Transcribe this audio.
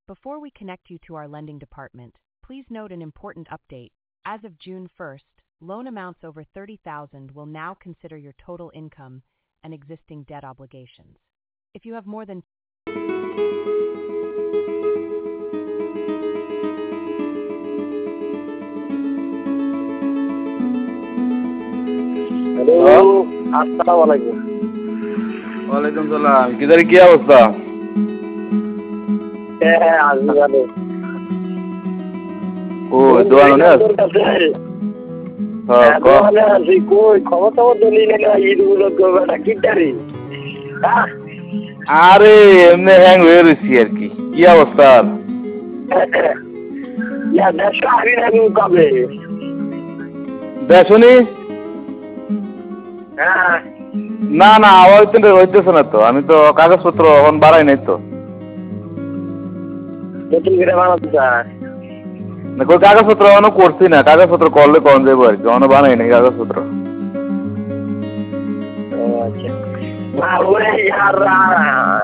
Before we connect you to our lending department, please note an important update. As of June 1st, loan amounts over $30,000 will now consider your total income and existing debt obligations. If you have more than hello, আসসালামু আলাইকুম। ওয়ালাইকুম সালাম। কিদার কি অবস্থা? হ্যাঁ, আছি ভালো। ও দোয়ানে আছ? হ্যাঁ, দোয়ানে আছি। কই খবর টবর তো নিলে না, ঈদ উপলক্ষে বেটা কিটারি। আরে এমনি হ্যাং হয়ে রয়েছি আর কি। কি অবস্থা? ইয়া দেশে আবি না কবে? দেখনি? হ্যাঁ। না না হইতেছে না তো। আমি তো কাগজপত্র এখন বাড়াই নাই তো। নতুন করে বানাতে চাই। না কই কাগজপত্র এখনো করছি না। কাগজপত্র করলে কম যাবো আর কি। এখনো বানাই নাই কাগজপত্র। ও আচ্ছা। না ওই আর